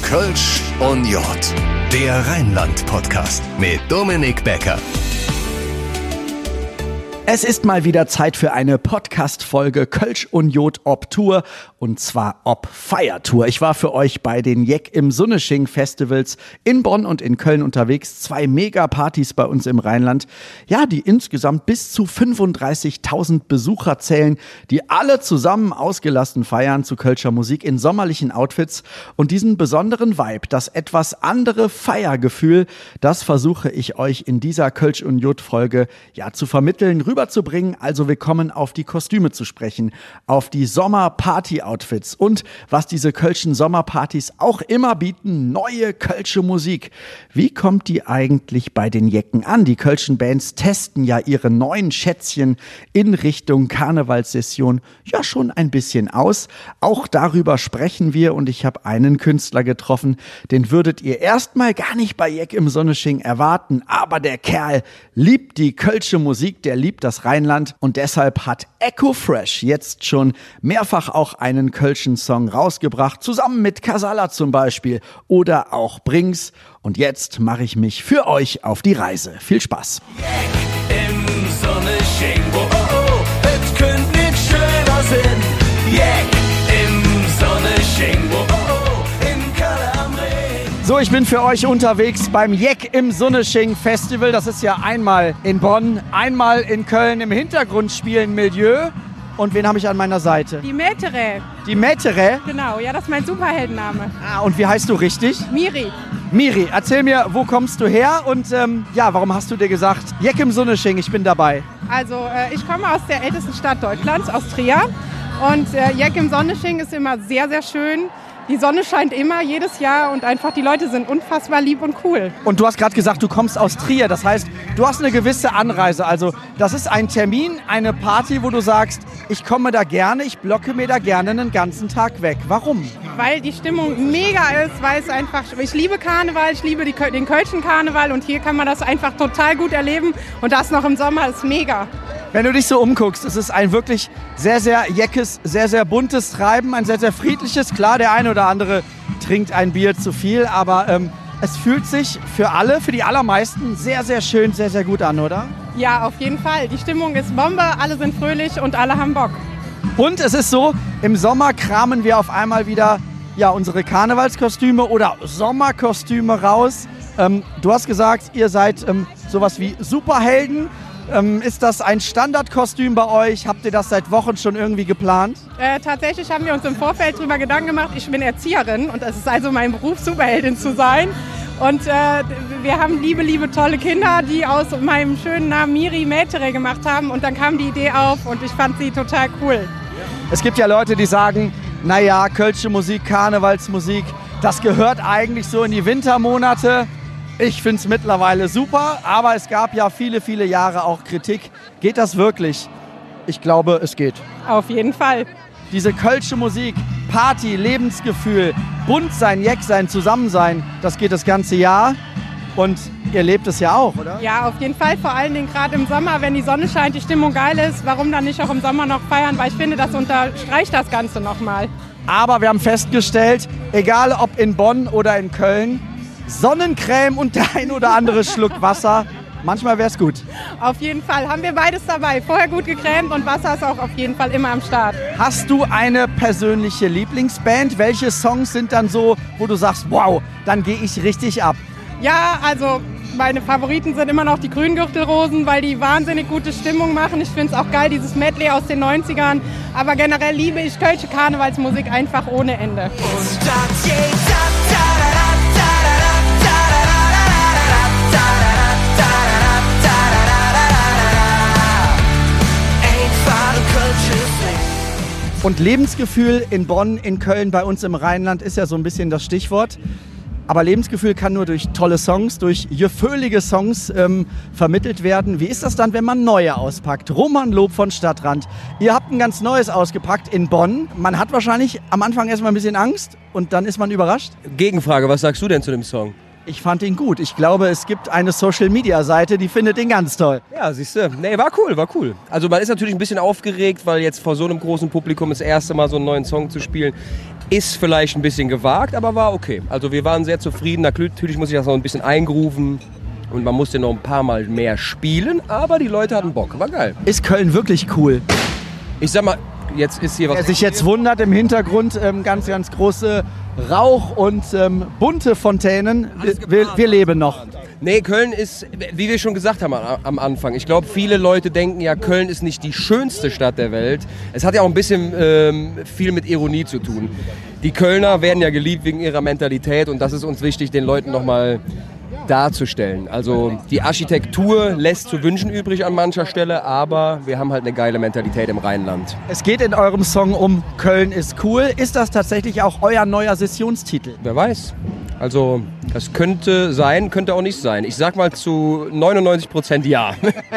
Kölsch und Jod, der Rheinland-Podcast mit Dominik Becker. Es ist mal wieder Zeit für eine Podcast-Folge Kölsch und Jod ob Tour, und zwar ob Feiertour. Ich war für euch bei den Jeck im Sunnesching Festivals in Bonn und in Köln unterwegs. 2 Mega-Partys bei uns im Rheinland, ja, die insgesamt bis zu 35.000 Besucher zählen, die alle zusammen ausgelassen feiern zu Kölscher Musik in sommerlichen Outfits. Und diesen besonderen Vibe, das etwas andere Feiergefühl, das versuche ich euch in dieser Kölsch und Jod-Folge ja zu vermitteln, rüberzubringen. Also wir kommen auf die Kostüme zu sprechen, auf die Sommer-Party-Outfits und was diese Kölschen Sommerpartys auch immer bieten, neue Kölsche Musik. Wie kommt die eigentlich bei den Jecken an? Die Kölschen Bands testen ja ihre neuen Schätzchen in Richtung Karnevalssession ja schon ein bisschen aus. Auch darüber sprechen wir, und ich habe einen Künstler getroffen, den würdet ihr erstmal gar nicht bei Jeck im Sunnesching erwarten, aber der Kerl liebt die Kölsche Musik, der liebt das Rheinland, und deshalb hat Echo Fresh jetzt schon mehrfach auch einen Kölschen Song rausgebracht, zusammen mit Casala zum Beispiel oder auch Brings. Und jetzt mache ich mich für euch auf die Reise. Viel Spaß! Jeck im Sunnesching, oh oh oh, es könnte nicht schöner sein. Jeck im Sunnesching, oh oh oh, in Köln am Rhein. So, ich bin für euch unterwegs beim Jeck im Sunnesching Festival. Das ist ja einmal in Bonn, einmal in Köln. Im Hintergrund spielen Milieu. Und wen habe ich an meiner Seite? Die Mätere. Die Mätere? Genau, ja, das ist mein Superheldenname. Ah, und wie heißt du richtig? Miri. Miri, erzähl mir, wo kommst du her und warum hast du dir gesagt, Jeck im Sunnesching, ich bin dabei? Also, ich komme aus der ältesten Stadt Deutschlands, aus Trier. Und Jeck im Sunnesching ist immer sehr, sehr schön. Die Sonne scheint immer, jedes Jahr, und einfach die Leute sind unfassbar lieb und cool. Und du hast gerade gesagt, du kommst aus Trier, das heißt, du hast eine gewisse Anreise. Also das ist ein Termin, eine Party, wo du sagst, ich komme da gerne, ich blocke mir da gerne einen ganzen Tag weg. Warum? Weil die Stimmung mega ist, weil es einfach, ich liebe Karneval, ich liebe den Kölschen Karneval, und hier kann man das einfach total gut erleben, und das noch im Sommer ist mega. Wenn du dich so umguckst, es ist ein wirklich sehr, sehr jeckes, sehr, sehr buntes Treiben, ein sehr, sehr friedliches. Klar, der eine oder andere trinkt ein Bier zu viel, aber es fühlt sich für alle, für die allermeisten sehr, sehr schön, sehr, sehr gut an, oder? Ja, auf jeden Fall. Die Stimmung ist Bombe, alle sind fröhlich und alle haben Bock. Und es ist so, im Sommer kramen wir auf einmal wieder unsere Karnevalskostüme oder Sommerkostüme raus. Du hast gesagt, ihr seid sowas wie Superhelden. Ist das ein Standardkostüm bei euch? Habt ihr das seit Wochen schon irgendwie geplant? Tatsächlich haben wir uns im Vorfeld darüber Gedanken gemacht. Ich bin Erzieherin, und es ist also mein Beruf, Superheldin zu sein. Und wir haben liebe, tolle Kinder, die aus meinem schönen Namen Miri Mätere gemacht haben. Und dann kam die Idee auf, und ich fand sie total cool. Es gibt ja Leute, die sagen, naja, Kölsche Musik, Karnevalsmusik, das gehört eigentlich so in die Wintermonate. Ich finde es mittlerweile super, aber es gab ja viele, viele Jahre auch Kritik. Geht das wirklich? Ich glaube, es geht. Auf jeden Fall. Diese Kölsche Musik, Party, Lebensgefühl, bunt sein, Jeck sein, Zusammensein, das geht das ganze Jahr. Und ihr lebt es ja auch, oder? Ja, auf jeden Fall. Vor allen Dingen gerade im Sommer, wenn die Sonne scheint, die Stimmung geil ist. Warum dann nicht auch im Sommer noch feiern? Weil ich finde, das unterstreicht das Ganze nochmal. Aber wir haben festgestellt, egal ob in Bonn oder in Köln, Sonnencreme und der ein oder andere Schluck Wasser, manchmal wäre es gut. Auf jeden Fall haben wir beides dabei. Vorher gut gecremt, und Wasser ist auch auf jeden Fall immer am Start. Hast du eine persönliche Lieblingsband? Welche Songs sind dann so, wo du sagst, wow, dann gehe ich richtig ab? Ja, also meine Favoriten sind immer noch die Grüngürtelrosen, weil die wahnsinnig gute Stimmung machen. Ich finde es auch geil, dieses Medley aus den 90ern. Aber generell liebe ich Kölsche Karnevalsmusik einfach ohne Ende. Und Lebensgefühl in Bonn, in Köln, bei uns im Rheinland ist ja so ein bisschen das Stichwort. Aber Lebensgefühl kann nur durch tolle Songs, durch gefühlige Songs vermittelt werden. Wie ist das dann, wenn man neue auspackt? Roman Lob von Stadtrand. Ihr habt ein ganz neues ausgepackt in Bonn. Man hat wahrscheinlich am Anfang erstmal ein bisschen Angst und dann ist man überrascht. Gegenfrage, was sagst du denn zu dem Song? Ich fand ihn gut. Ich glaube, es gibt eine Social-Media-Seite, die findet ihn ganz toll. Ja, siehst du. Nee, war cool. Also man ist natürlich ein bisschen aufgeregt, weil jetzt vor so einem großen Publikum das erste Mal so einen neuen Song zu spielen. Ist vielleicht ein bisschen gewagt, aber war okay. Also wir waren sehr zufrieden. Natürlich muss ich das noch ein bisschen eingrooven. Und man musste noch ein paar Mal mehr spielen, aber die Leute hatten Bock. War geil. Ist Köln wirklich cool? Ich sag mal, jetzt ist hier was... Wer sich jetzt wundert, im Hintergrund ganz, ganz große Rauch- und bunte Fontänen. Wir leben noch. Nee, Köln ist, wie wir schon gesagt haben am Anfang, ich glaube, viele Leute denken ja, Köln ist nicht die schönste Stadt der Welt. Es hat ja auch ein bisschen viel mit Ironie zu tun. Die Kölner werden ja geliebt wegen ihrer Mentalität und das ist uns wichtig, den Leuten nochmal darzustellen. Also die Architektur lässt zu wünschen übrig an mancher Stelle, aber wir haben halt eine geile Mentalität im Rheinland. Es geht in eurem Song um Köln ist cool. Ist das tatsächlich auch euer neuer Sessionstitel? Wer weiß. Also das könnte sein, könnte auch nicht sein. Ich sag mal zu 99% ja.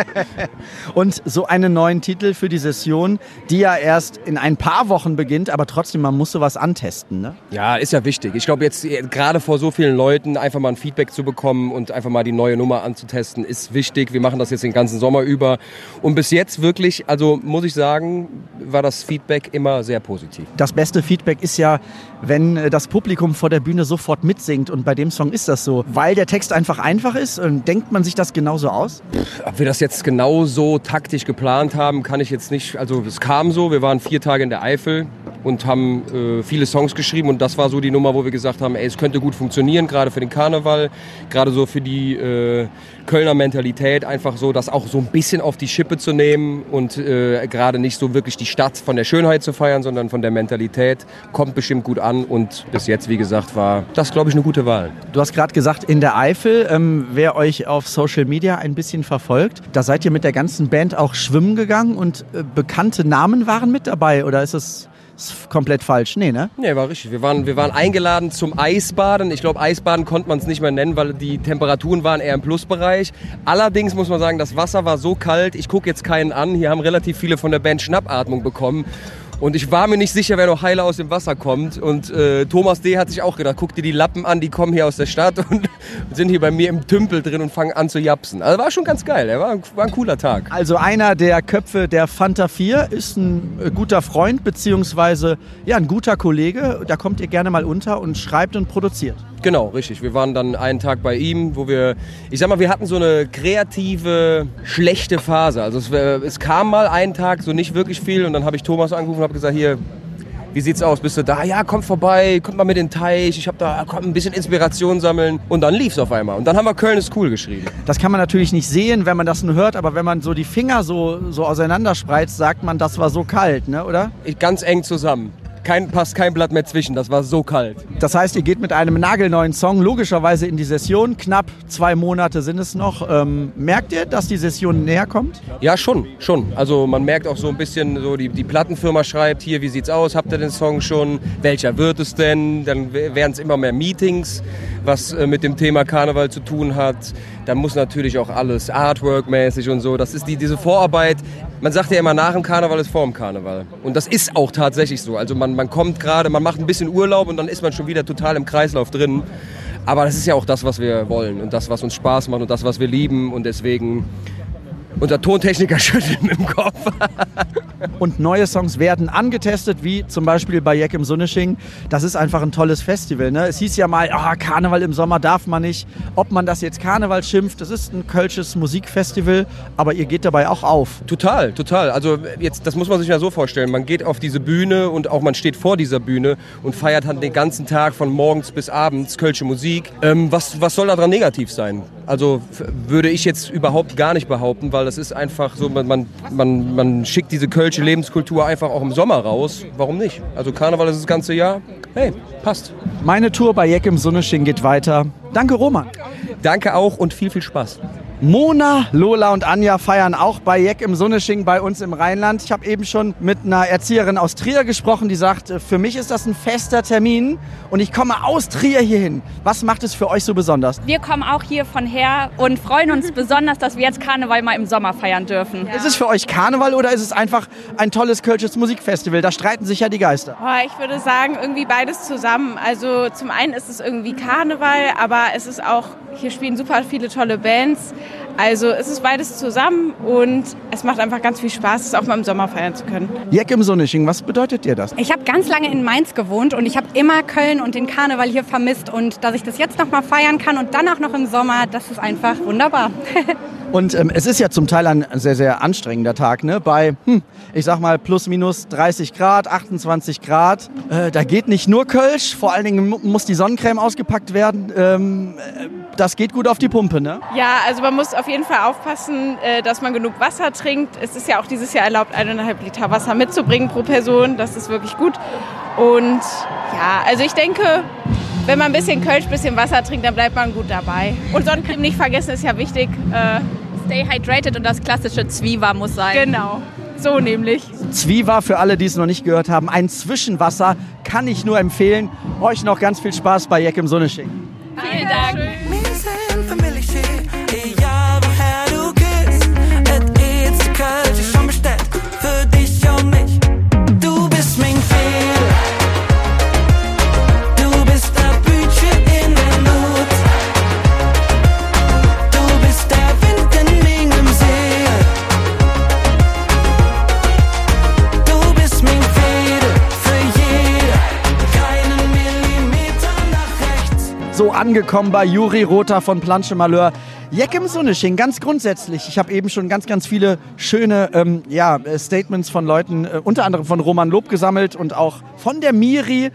Und so einen neuen Titel für die Session, die ja erst in ein paar Wochen beginnt, aber trotzdem, man muss sowas antesten, ne? Ja, ist ja wichtig. Ich glaube jetzt gerade vor so vielen Leuten einfach mal ein Feedback zu bekommen und einfach mal die neue Nummer anzutesten, ist wichtig. Wir machen das jetzt den ganzen Sommer über. Und bis jetzt wirklich, also muss ich sagen, war das Feedback immer sehr positiv. Das beste Feedback ist ja, wenn das Publikum vor der Bühne sofort mitsingt. Und bei dem Song ist das so. Weil der Text einfach ist. Und denkt man sich das genauso aus? Ob wir das jetzt genau so taktisch geplant haben, kann ich jetzt nicht. Also es kam so, wir waren 4 Tage in der Eifel und haben viele Songs geschrieben. Und das war so die Nummer, wo wir gesagt haben, ey, es könnte gut funktionieren, gerade für den Karneval, gerade so für die Kölner Mentalität, einfach so, das auch so ein bisschen auf die Schippe zu nehmen und gerade nicht so wirklich die Stadt von der Schönheit zu feiern, sondern von der Mentalität. Kommt bestimmt gut an und bis jetzt, wie gesagt, war das, glaube ich, eine gute Wahl. Du hast gerade gesagt, in der Eifel, wer euch auf Social Media ein bisschen verfolgt, da seid ihr mit der ganzen Band auch schwimmen gegangen und bekannte Namen waren mit dabei, oder ist es komplett falsch? Nee, ne? Nee, war richtig. Wir waren eingeladen zum Eisbaden. Ich glaube, Eisbaden konnte man es nicht mehr nennen, weil die Temperaturen waren eher im Plusbereich. Allerdings muss man sagen, das Wasser war so kalt, ich gucke jetzt keinen an. Hier haben relativ viele von der Band Schnappatmung bekommen. Und ich war mir nicht sicher, wer noch heile aus dem Wasser kommt. Und Thomas D. hat sich auch gedacht, guck dir die Lappen an, die kommen hier aus der Stadt und sind hier bei mir im Tümpel drin und fangen an zu japsen. Also war schon ganz geil, war ein cooler Tag. Also einer der Köpfe der Fanta 4 ist ein guter Freund, beziehungsweise ja, ein guter Kollege. Da kommt ihr gerne mal unter und schreibt und produziert. Genau, richtig. Wir waren dann einen Tag bei ihm, wo wir hatten so eine kreative, schlechte Phase. Also es kam mal einen Tag so nicht wirklich viel und dann habe ich Thomas angerufen und habe gesagt, hier, wie sieht's aus, bist du da? Ja, komm vorbei, kommt mal mit in den Teich, ich habe da ein bisschen Inspiration sammeln und dann lief's auf einmal. Und dann haben wir Köln ist cool geschrieben. Das kann man natürlich nicht sehen, wenn man das nur hört, aber wenn man so die Finger so auseinanderspreizt, sagt man, das war so kalt, ne, oder? Ganz eng zusammen. Passt kein Blatt mehr zwischen, das war so kalt. Das heißt, ihr geht mit einem nagelneuen Song logischerweise in die Session. Knapp 2 Monate sind es noch. Merkt ihr, dass die Session näher kommt? Ja, schon. Also man merkt auch so ein bisschen, so die Plattenfirma schreibt, hier, wie sieht's aus, habt ihr den Song schon? Welcher wird es denn? Dann werden es immer mehr Meetings, was mit dem Thema Karneval zu tun hat. Dann muss natürlich auch alles Artwork-mäßig und so. Das ist diese Vorarbeit. Man sagt ja immer, nach dem Karneval ist vor dem Karneval. Und das ist auch tatsächlich so. Also man kommt gerade, man macht ein bisschen Urlaub und dann ist man schon wieder total im Kreislauf drin. Aber das ist ja auch das, was wir wollen und das, was uns Spaß macht und das, was wir lieben. Und deswegen, unser Tontechniker schüttelt mit dem Kopf. Und neue Songs werden angetestet, wie zum Beispiel bei Jeck im Sunnesching. Das ist einfach ein tolles Festival, ne? Es hieß ja mal, Karneval im Sommer darf man nicht. Ob man das jetzt Karneval schimpft, das ist ein kölsches Musikfestival, aber ihr geht dabei auch auf. Total. Also jetzt, das muss man sich ja so vorstellen. Man geht auf diese Bühne und auch man steht vor dieser Bühne und feiert dann den ganzen Tag von morgens bis abends kölsche Musik. Was soll daran negativ sein? Also würde ich jetzt überhaupt gar nicht behaupten, weil das ist einfach so, man schickt diese kölsche Lebenskultur einfach auch im Sommer raus. Warum nicht? Also Karneval ist das ganze Jahr. Hey, passt. Meine Tour bei Jeck im Sunnesching geht weiter. Danke, Roman. Danke auch und viel Spaß. Mona, Lola und Anja feiern auch bei Jeck im Sunnesching bei uns im Rheinland. Ich habe eben schon mit einer Erzieherin aus Trier gesprochen, die sagt, für mich ist das ein fester Termin und ich komme aus Trier hierhin. Was macht es für euch so besonders? Wir kommen auch hier von her und freuen uns besonders, dass wir jetzt Karneval mal im Sommer feiern dürfen. Ja. Ist es für euch Karneval oder ist es einfach ein tolles kölsches Musikfestival? Da streiten sich ja die Geister. Ich würde sagen, irgendwie beides zusammen. Also zum einen ist es irgendwie Karneval, aber es ist auch, hier spielen super viele tolle Bands. Also es ist beides zusammen und es macht einfach ganz viel Spaß, es auch mal im Sommer feiern zu können. Jeck im Sunnesching, was bedeutet dir das? Ich habe ganz lange in Mainz gewohnt und ich habe immer Köln und den Karneval hier vermisst. Und dass ich das jetzt noch mal feiern kann und dann auch noch im Sommer, das ist einfach wunderbar. Und es ist ja zum Teil ein sehr, sehr anstrengender Tag, ne? Bei, ich sag mal, plus minus 30 Grad, 28 Grad. Da geht nicht nur Kölsch, vor allen Dingen muss die Sonnencreme ausgepackt werden. Das geht gut auf die Pumpe, ne? Ja, also man muss auf jeden Fall aufpassen, dass man genug Wasser trinkt. Es ist ja auch dieses Jahr erlaubt, 1,5 Liter Wasser mitzubringen pro Person. Das ist wirklich gut. Und ja, also ich denke, wenn man ein bisschen Kölsch, ein bisschen Wasser trinkt, dann bleibt man gut dabei. Und Sonnencreme nicht vergessen, ist ja wichtig. Stay hydrated und das klassische Zwiewa muss sein. Genau, so nämlich. Zwiewa, für alle, die es noch nicht gehört haben, ein Zwischenwasser, kann ich nur empfehlen. Euch noch ganz viel Spaß bei Jeck im Sunnesching. Vielen Dank. Wir sind Familie, egal woher du gehst. Es ist Kölsch, ist schon bestellt für dich und mich. Du bist mein Fehl. Du bist der Bütchen in der Not. Du bist der Wind in meinem See. Du bist mein Fädel für jeder. Keinen Millimeter nach rechts. So angekommen bei Juri Rother von Planche Malheur. Jeck im Sunnesching, ganz grundsätzlich. Ich habe eben schon ganz, ganz viele schöne Statements von Leuten, unter anderem von Roman Lob gesammelt und auch von der Miri,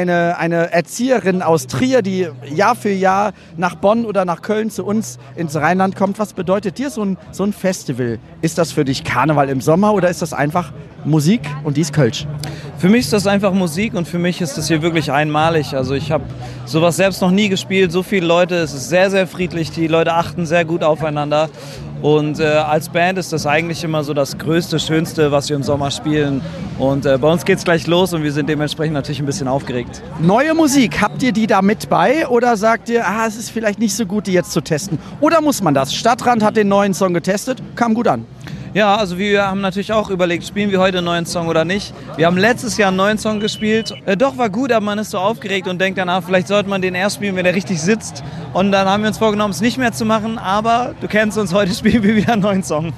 eine Erzieherin aus Trier, die Jahr für Jahr nach Bonn oder nach Köln zu uns ins Rheinland kommt. Was bedeutet dir so ein Festival? Ist das für dich Karneval im Sommer oder ist das einfach Musik und dies Kölsch? Für mich ist das einfach Musik und für mich ist das hier wirklich einmalig. Also ich habe sowas selbst noch nie gespielt, so viele Leute, es ist sehr, sehr friedlich, die Leute achten sehr gut aufeinander und als Band ist das eigentlich immer so das Größte, Schönste, was wir im Sommer spielen und bei uns geht's gleich los und wir sind dementsprechend natürlich ein bisschen aufgeregt. Neue Musik, habt ihr die da mit bei oder sagt ihr, es ist vielleicht nicht so gut, die jetzt zu testen? Oder muss man das? Stadtrand hat den neuen Song getestet, kam gut an. Ja, also wir haben natürlich auch überlegt, spielen wir heute einen neuen Song oder nicht. Wir haben letztes Jahr einen neuen Song gespielt. Doch, war gut, aber man ist so aufgeregt und denkt danach, vielleicht sollte man den erst spielen, wenn der richtig sitzt. Und dann haben wir uns vorgenommen, es nicht mehr zu machen, aber du kennst uns, heute spielen wir wieder einen neuen Song.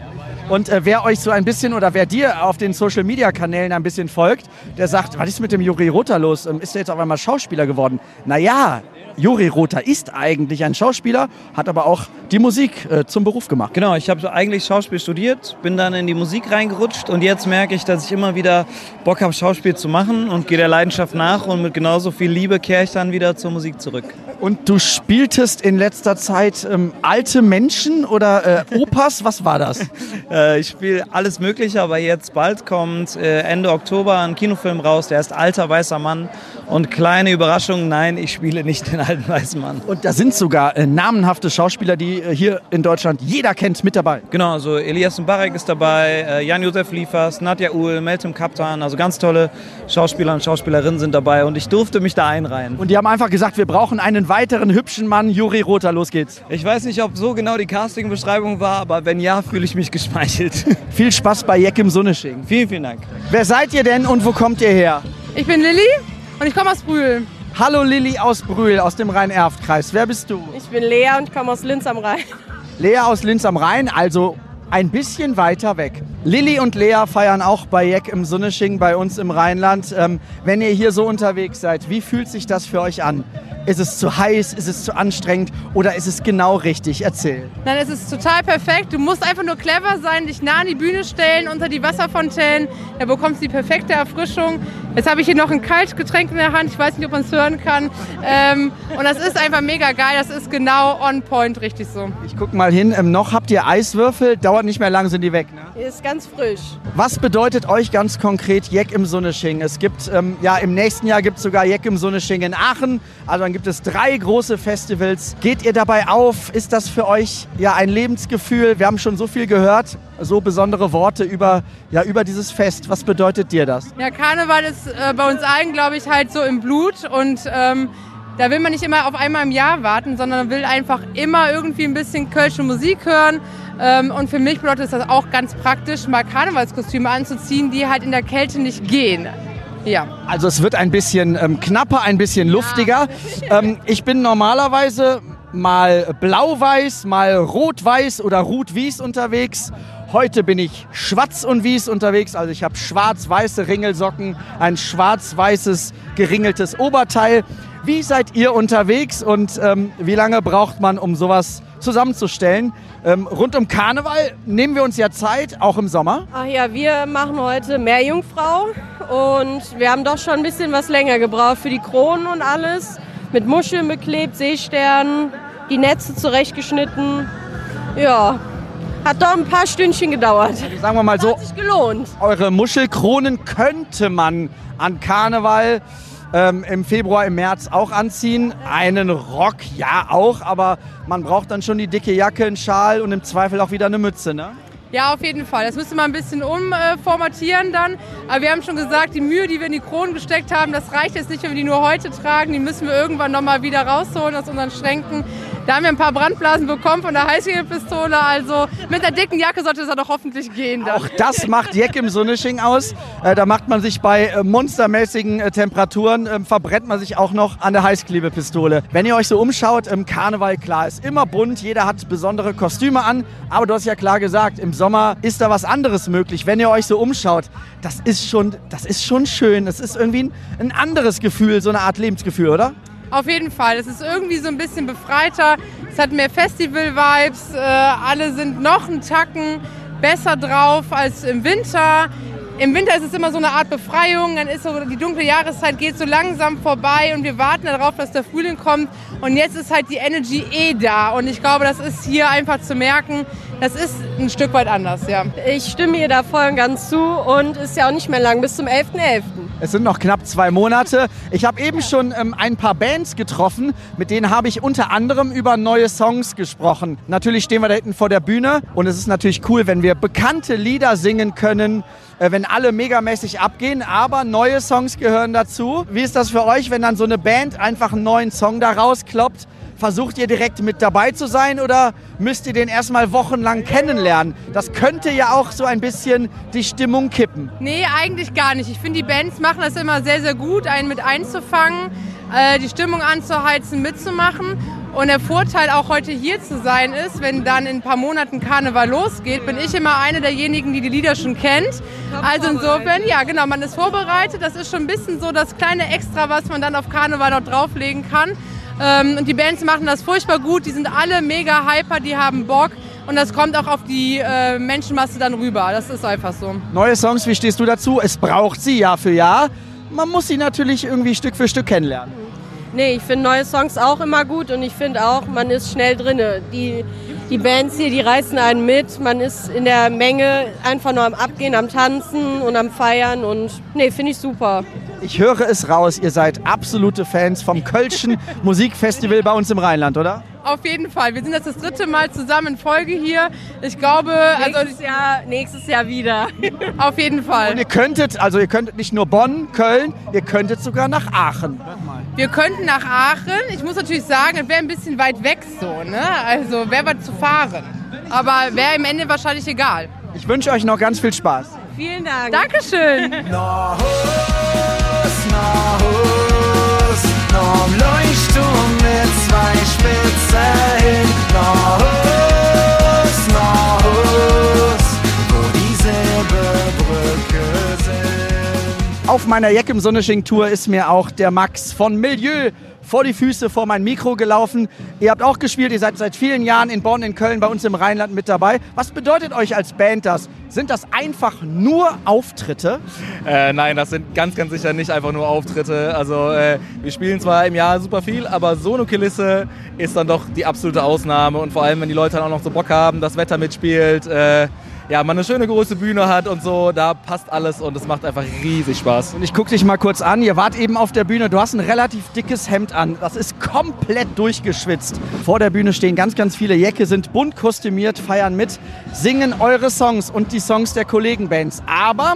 Und wer euch so ein bisschen oder wer dir auf den Social-Media-Kanälen ein bisschen folgt, der sagt, was ist mit dem Juri Rother los? Ist der jetzt auf einmal Schauspieler geworden? Naja, Juri Rother ist eigentlich ein Schauspieler, hat aber auch die Musik zum Beruf gemacht. Genau, ich habe eigentlich Schauspiel studiert, bin dann in die Musik reingerutscht und jetzt merke ich, dass ich immer wieder Bock habe, Schauspiel zu machen und gehe der Leidenschaft nach und mit genauso viel Liebe kehre ich dann wieder zur Musik zurück. Und du spieltest in letzter Zeit alte Menschen oder Opas, was war das? Ich spiele alles Mögliche, aber jetzt bald kommt Ende Oktober ein Kinofilm raus, der heißt Alter weißer Mann. Und kleine Überraschung, nein, ich spiele nicht den alten weißen Mann. Und da sind sogar namenhafte Schauspieler, die hier in Deutschland jeder kennt, mit dabei. Genau, also Elias Mbarek ist dabei, Jan-Josef Liefers, Nadja Uhl, Meltem Kaptan, also ganz tolle Schauspieler und Schauspielerinnen sind dabei und ich durfte mich da einreihen. Und die haben einfach gesagt, wir brauchen einen weiteren hübschen Mann, Juri Rother, los geht's. Ich weiß nicht, ob so genau die Casting-Beschreibung war, aber wenn ja, fühle ich mich geschmeichelt. Viel Spaß bei Jeck im Sunnesching. Vielen, vielen Dank. Wer seid ihr denn und wo kommt ihr her? Ich bin Lilly und ich komme aus Brühl. Hallo Lilly aus Brühl, aus dem Rhein-Erft-Kreis. Wer bist du? Ich bin Lea und ich komme aus Linz am Rhein. Lea aus Linz am Rhein, also ein bisschen weiter weg. Lilly und Lea feiern auch bei Jeck im Sunnesching bei uns im Rheinland. Wenn ihr hier so unterwegs seid, wie fühlt sich das für euch an? Ist es zu heiß? Ist es zu anstrengend? Oder ist es genau richtig? Erzähl. Nein, es ist total perfekt. Du musst einfach nur clever sein, dich nah an die Bühne stellen, unter die Wasserfontänen. Da bekommst du die perfekte Erfrischung. Jetzt habe ich hier noch ein Kaltgetränk in der Hand. Ich weiß nicht, ob man es hören kann. Und das ist einfach mega geil. Das ist genau on point, richtig so. Ich guck mal hin. Noch habt ihr Eiswürfel. Dauert nicht mehr lang, sind die weg, ne? Ist ganz frisch. Was bedeutet euch ganz konkret Jeck im Sunnesching? Es gibt, im nächsten Jahr gibt es sogar Jeck im Sunnesching in Aachen. Also dann gibt es 3 große Festivals. Geht ihr dabei auf? Ist das für euch ein Lebensgefühl? Wir haben schon so viel gehört, so besondere Worte über dieses Fest. Was bedeutet dir das? Ja, Karneval ist bei uns allen, glaube ich, halt so im Blut und da will man nicht immer auf einmal im Jahr warten, sondern will einfach immer irgendwie ein bisschen kölsche Musik hören. Und für mich bedeutet das auch ganz praktisch, mal Karnevalskostüme anzuziehen, die halt in der Kälte nicht gehen. Ja. Also es wird ein bisschen knapper, ein bisschen luftiger. Ich bin normalerweise mal blau-weiß, mal rot-weiß oder rot-wies unterwegs. Heute bin ich schwarz und wies unterwegs, also ich habe schwarz-weiße Ringelsocken, ein schwarz-weißes geringeltes Oberteil. Wie seid ihr unterwegs und wie lange braucht man, um sowas zusammenzustellen? Rund um Karneval nehmen wir uns ja Zeit, auch im Sommer. Ach ja, wir machen heute Meerjungfrau und wir haben doch schon ein bisschen was länger gebraucht für die Kronen und alles. Mit Muscheln beklebt, Seesternen, die Netze zurechtgeschnitten. Ja, hat doch ein paar Stündchen gedauert. Also sagen wir mal so, hat sich gelohnt. Eure Muschelkronen könnte man an Karneval im Februar, im März auch anziehen. Einen Rock, ja auch, aber man braucht dann schon die dicke Jacke, einen Schal und im Zweifel auch wieder eine Mütze, ne? Ja, auf jeden Fall. Das müsste man ein bisschen umformatieren dann. Aber wir haben schon gesagt, die Mühe, die wir in die Kronen gesteckt haben, das reicht jetzt nicht, wenn wir die nur heute tragen. Die müssen wir irgendwann nochmal wieder rausholen aus unseren Schränken. Da haben wir ein paar Brandblasen bekommen von der Heißklingelpistole. Also mit einer dicken Jacke sollte es ja doch hoffentlich gehen. Dann. Auch das macht Jeck im Sunnesching aus. Da macht man sich bei monstermäßigen Temperaturen, verbrennt man sich auch noch an der Heißklebepistole. Wenn ihr euch so umschaut, im Karneval, klar, ist immer bunt. Jeder hat besondere Kostüme an. Aber du hast ja klar gesagt, im Sommer ist da was anderes möglich. Wenn ihr euch so umschaut, das ist schon schön. Es ist irgendwie ein anderes Gefühl, so eine Art Lebensgefühl, oder? Auf jeden Fall. Es ist irgendwie so ein bisschen befreiter. Es hat mehr Festival-Vibes. Alle sind noch einen Tacken besser drauf als im Winter. Im Winter ist es immer so eine Art Befreiung. Dann ist so die dunkle Jahreszeit geht so langsam vorbei und wir warten darauf, dass der Frühling kommt. Und jetzt ist halt die Energy da. Und ich glaube, das ist hier einfach zu merken. Das ist ein Stück weit anders, ja. Ich stimme ihr da voll und ganz zu und ist ja auch nicht mehr lang, bis zum 11.11. Es sind noch knapp 2 Monate. Ich habe eben schon ein paar Bands getroffen, mit denen habe ich unter anderem über neue Songs gesprochen. Natürlich stehen wir da hinten vor der Bühne und es ist natürlich cool, wenn wir bekannte Lieder singen können, wenn alle megamäßig abgehen, aber neue Songs gehören dazu. Wie ist das für euch, wenn dann so eine Band einfach einen neuen Song da rauskloppt? Versucht ihr direkt mit dabei zu sein oder müsst ihr den erstmal wochenlang kennenlernen? Das könnte ja auch so ein bisschen die Stimmung kippen. Nee, eigentlich gar nicht. Ich finde, die Bands machen das immer sehr, sehr gut, einen mit einzufangen, die Stimmung anzuheizen, mitzumachen. Und der Vorteil auch heute hier zu sein ist, wenn dann in ein paar Monaten Karneval losgeht, bin ich immer eine derjenigen, die die Lieder schon kennt. Also insofern, ja genau, man ist vorbereitet. Das ist schon ein bisschen so das kleine Extra, was man dann auf Karneval noch drauflegen kann. Und die Bands machen das furchtbar gut, die sind alle mega hyper, die haben Bock und das kommt auch auf die Menschenmasse dann rüber, das ist einfach so. Neue Songs, wie stehst du dazu? Es braucht sie Jahr für Jahr, man muss sie natürlich irgendwie Stück für Stück kennenlernen. Nee, ich finde neue Songs auch immer gut und ich finde auch, man ist schnell drinne. Die Bands hier, die reißen einen mit, man ist in der Menge einfach nur am Abgehen, am Tanzen und am Feiern und nee, finde ich super. Ich höre es raus, ihr seid absolute Fans vom Kölschen Musikfestival bei uns im Rheinland, oder? Auf jeden Fall. Wir sind jetzt das 3. Mal zusammen in Folge hier. Ich glaube, nächstes Jahr wieder. Auf jeden Fall. Und ihr könntet nicht nur Bonn, Köln, ihr könntet sogar nach Aachen. Wir könnten nach Aachen. Ich muss natürlich sagen, es wäre ein bisschen weit weg so, ne? Also wäre was zu fahren. Aber wäre im Ende wahrscheinlich egal. Ich wünsche euch noch ganz viel Spaß. Vielen Dank. Dankeschön. Noch Leuchtturm mit 2 Spitzen. Noch wo die Silberbrücke sind. Auf meiner Jeck im Sunnesching-Tour ist mir auch der Max von Milieu vor die Füße, vor mein Mikro gelaufen. Ihr habt auch gespielt, ihr seid seit vielen Jahren in Bonn, in Köln, bei uns im Rheinland mit dabei. Was bedeutet euch als Band das? Sind das einfach nur Auftritte? Nein, das sind ganz, ganz sicher nicht einfach nur Auftritte. Also wir spielen zwar im Jahr super viel, aber so eine Kulisse ist dann doch die absolute Ausnahme. Und vor allem, wenn die Leute dann auch noch so Bock haben, das Wetter mitspielt, man eine schöne große Bühne hat und so, da passt alles und es macht einfach riesig Spaß. Und ich gucke dich mal kurz an, ihr wart eben auf der Bühne, du hast ein relativ dickes Hemd an, das ist komplett durchgeschwitzt. Vor der Bühne stehen ganz, ganz viele Jecke, sind bunt kostümiert, feiern mit, singen eure Songs und die Songs der Kollegenbands. Aber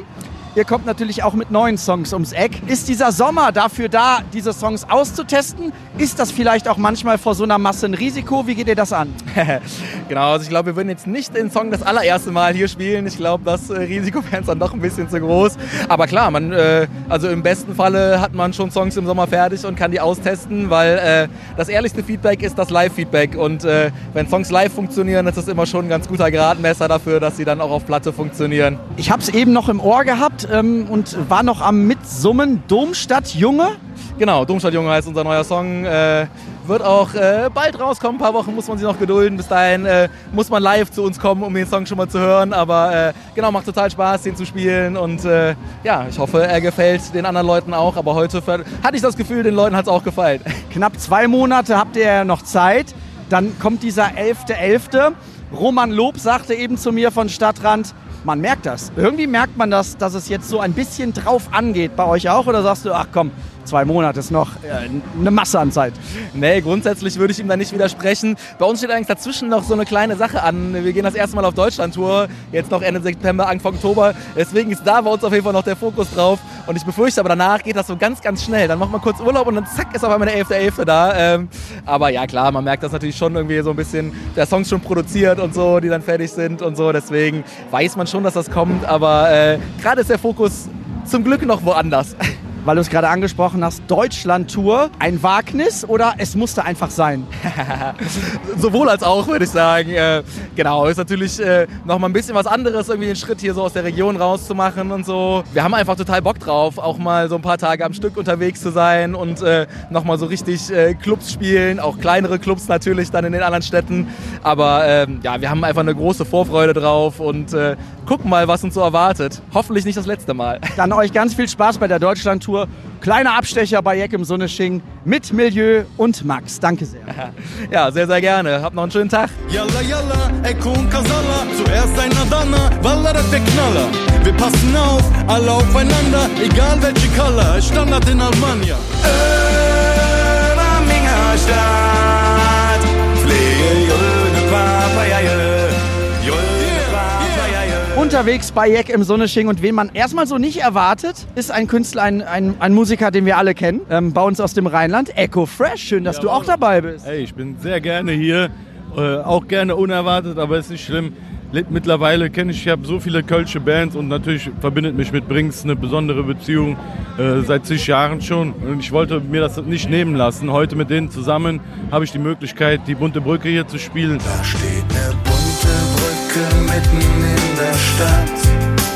Ihr kommt natürlich auch mit neuen Songs ums Eck. Ist dieser Sommer dafür da, diese Songs auszutesten? Ist das vielleicht auch manchmal vor so einer Masse ein Risiko? Wie geht ihr das an? Genau, also ich glaube, wir würden jetzt nicht den Song das allererste Mal hier spielen. Ich glaube, das Risiko wäre uns dann doch ein bisschen zu groß. Aber klar, also im besten Falle hat man schon Songs im Sommer fertig und kann die austesten, weil das ehrlichste Feedback ist das Live-Feedback. Und wenn Songs live funktionieren, ist das immer schon ein ganz guter Gradmesser dafür, dass sie dann auch auf Platte funktionieren. Ich habe es eben noch im Ohr gehabt und war noch am Mitsummen. Domstadt Junge? Genau, Domstadt Junge heißt unser neuer Song. Wird auch bald rauskommen, ein paar Wochen muss man sich noch gedulden. Bis dahin muss man live zu uns kommen, um den Song schon mal zu hören. Aber genau, macht total Spaß, den zu spielen. Und ja, ich hoffe, er gefällt den anderen Leuten auch. Aber heute hatte ich das Gefühl, den Leuten hat es auch gefallen. Knapp 2 Monate habt ihr ja noch Zeit. Dann kommt dieser 11.11. Roman Lob sagte eben zu mir von Stadtrand, man merkt das. Irgendwie merkt man das, dass es jetzt so ein bisschen drauf angeht. Bei euch auch? Oder sagst du, ach komm, 2 Monate ist noch eine Masse an Zeit? Nee, grundsätzlich würde ich ihm da nicht widersprechen. Bei uns steht eigentlich dazwischen noch so eine kleine Sache an. Wir gehen das erste Mal auf Deutschland-Tour, jetzt noch Ende September, Anfang Oktober. Deswegen ist da bei uns auf jeden Fall noch der Fokus drauf. Und ich befürchte, aber danach geht das so ganz, ganz schnell. Dann macht man kurz Urlaub und dann zack, ist auf einmal der 11.11. da. Aber ja, klar, man merkt das natürlich schon irgendwie so ein bisschen, der Song schon produziert und so, die dann fertig sind und so. Deswegen weiß man schon, dass das kommt. Aber gerade ist der Fokus zum Glück noch woanders. Weil du es gerade angesprochen hast, Deutschland-Tour, ein Wagnis oder es musste einfach sein? Sowohl als auch, würde ich sagen. Genau, ist natürlich noch mal ein bisschen was anderes, irgendwie den Schritt hier so aus der Region rauszumachen und so. Wir haben einfach total Bock drauf, auch mal so ein paar Tage am Stück unterwegs zu sein und noch mal so richtig Clubs spielen, auch kleinere Clubs natürlich dann in den anderen Städten. Aber ja, wir haben einfach eine große Vorfreude drauf und gucken mal, was uns so erwartet. Hoffentlich nicht das letzte Mal. Dann euch ganz viel Spaß bei der Deutschland-Tour. Kleiner Abstecher bei Jeck im Sonnesching mit Milieu und Max. Danke sehr. Ja, sehr, sehr gerne. Habt noch einen schönen Tag. Yalla yalla, Eko und Kasala, zuerst ein Adana, Wallarat der Knaller. Wir passen auf, alle aufeinander, egal welche Color, Standard in Almania. Minga Stadt, Pflege, Jöne, Papa, ja, Unterwegs bei Jeck im Sonnesching und wen man erstmal so nicht erwartet, ist ein Künstler, ein Musiker, den wir alle kennen, bei uns aus dem Rheinland, Eko Fresh. Schön, dass du auch dabei bist. Hey, ich bin sehr gerne hier, auch gerne unerwartet, aber ist nicht schlimm. Mittlerweile ich habe so viele kölsche Bands und natürlich verbindet mich mit Brings eine besondere Beziehung seit zig Jahren schon. Und ich wollte mir das nicht nehmen lassen. Heute mit denen zusammen habe ich die Möglichkeit, die Bunte Brücke hier zu spielen. Da steht eine bunte Brücke mitten in der Stadt.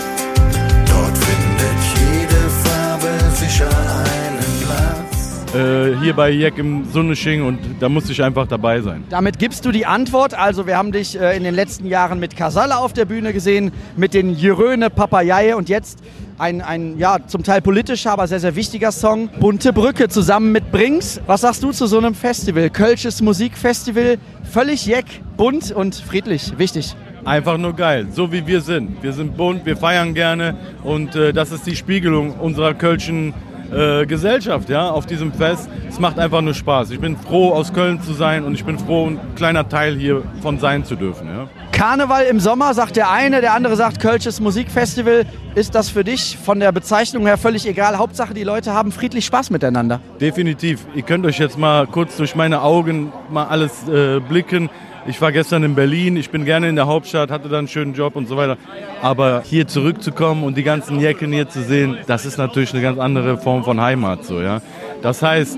Dort findet jede Farbe sicher einen Platz. Hier bei Jeck im Sonnesching und da musste ich einfach dabei sein. Damit gibst du die Antwort. Also wir haben dich in den letzten Jahren mit Kasala auf der Bühne gesehen, mit den Jöröne Papajaye und jetzt ein ja, zum Teil politischer, aber sehr, sehr wichtiger Song, Bunte Brücke zusammen mit Brings. Was sagst du zu so einem Festival? Kölsches Musikfestival, völlig Jeck, bunt und friedlich, wichtig. Einfach nur geil, so wie wir sind. Wir sind bunt, wir feiern gerne und das ist die Spiegelung unserer kölschen Gesellschaft, ja, auf diesem Fest. Es macht einfach nur Spaß. Ich bin froh, aus Köln zu sein und ich bin froh, ein kleiner Teil hiervon sein zu dürfen. Ja. Karneval im Sommer, sagt der eine, der andere sagt Kölsches Musikfestival. Ist das für dich von der Bezeichnung her völlig egal? Hauptsache, die Leute haben friedlich Spaß miteinander. Definitiv. Ihr könnt euch jetzt mal kurz durch meine Augen mal alles blicken. Ich war gestern in Berlin, ich bin gerne in der Hauptstadt, hatte da einen schönen Job und so weiter. Aber hier zurückzukommen und die ganzen Jecken hier zu sehen, das ist natürlich eine ganz andere Form von Heimat. So, ja. Das heißt,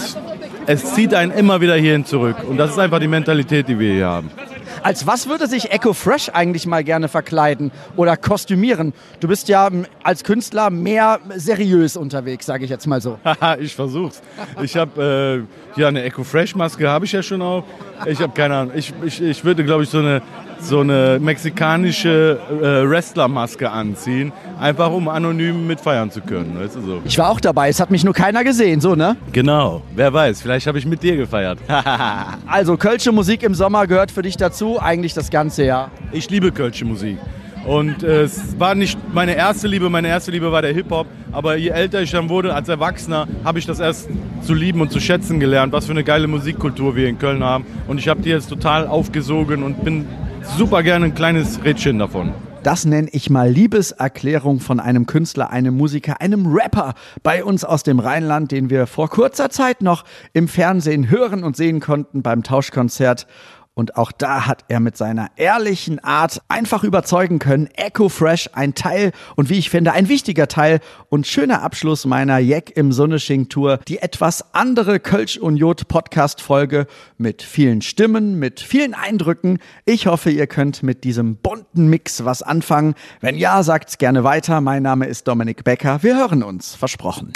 es zieht einen immer wieder hierhin zurück. Und das ist einfach die Mentalität, die wir hier haben. Als was würde sich Eko Fresh eigentlich mal gerne verkleiden oder kostümieren? Du bist ja als Künstler mehr seriös unterwegs, sage ich jetzt mal so. Ich versuch's. Ich habe ja eine Eko Fresh Maske, habe ich ja schon auch. Ich habe keine Ahnung. Ich würde, glaube ich, so eine mexikanische Wrestler-Maske anziehen, einfach um anonym mitfeiern zu können. Weißt du, so. Ich war auch dabei, es hat mich nur keiner gesehen, so, ne? Genau, wer weiß, vielleicht habe ich mit dir gefeiert. Also kölsche Musik im Sommer gehört für dich dazu, eigentlich das ganze Jahr. Ich liebe kölsche Musik. Und es war nicht meine erste Liebe war der Hip-Hop. Aber je älter ich dann wurde, als Erwachsener, habe ich das erst zu lieben und zu schätzen gelernt, was für eine geile Musikkultur wir in Köln haben. Und ich habe die jetzt total aufgesogen und bin super gerne ein kleines Rädchen davon. Das nenne ich mal Liebeserklärung von einem Künstler, einem Musiker, einem Rapper bei uns aus dem Rheinland, den wir vor kurzer Zeit noch im Fernsehen hören und sehen konnten beim Tauschkonzert. Und auch da hat er mit seiner ehrlichen Art einfach überzeugen können. Echo Fresh, ein Teil und wie ich finde, ein wichtiger Teil und schöner Abschluss meiner Jeck im Sonnesching-Tour. Die etwas andere Kölsch und Jod Podcast-Folge mit vielen Stimmen, mit vielen Eindrücken. Ich hoffe, ihr könnt mit diesem bunten Mix was anfangen. Wenn ja, sagt's gerne weiter. Mein Name ist Dominik Becker. Wir hören uns, versprochen.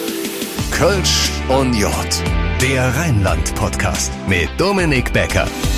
Kölsch und Jod, der Rheinland-Podcast mit Dominik Becker.